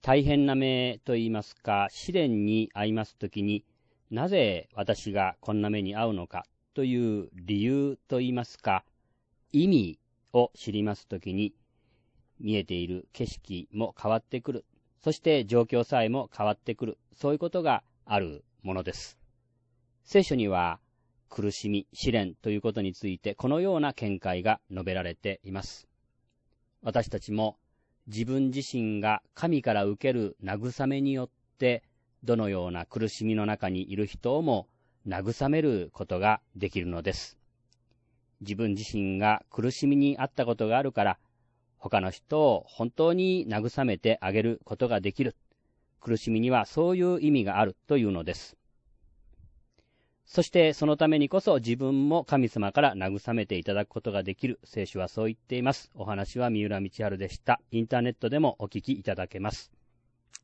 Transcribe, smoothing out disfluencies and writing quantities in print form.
大変な目といいますか、試練に遭いますときに、なぜ私がこんな目に遭うのかという理由といいますか、意味を知りますときに、見えている景色も変わってくる。そして状況さえも変わってくる。そういうことがあるものです。聖書には苦しみ、試練ということについてこのような見解が述べられています。私たちも自分自身が神から受ける慰めによってどのような苦しみの中にいる人をも慰めることができるのです。自分自身が苦しみにあったことがあるから他の人を本当に慰めてあげることができる。苦しみにはそういう意味があるというのです。そしてそのためにこそ自分も神様から慰めていただくことができる。聖書はそう言っています。お話は三浦道春でした。インターネットでもお聞きいただけます。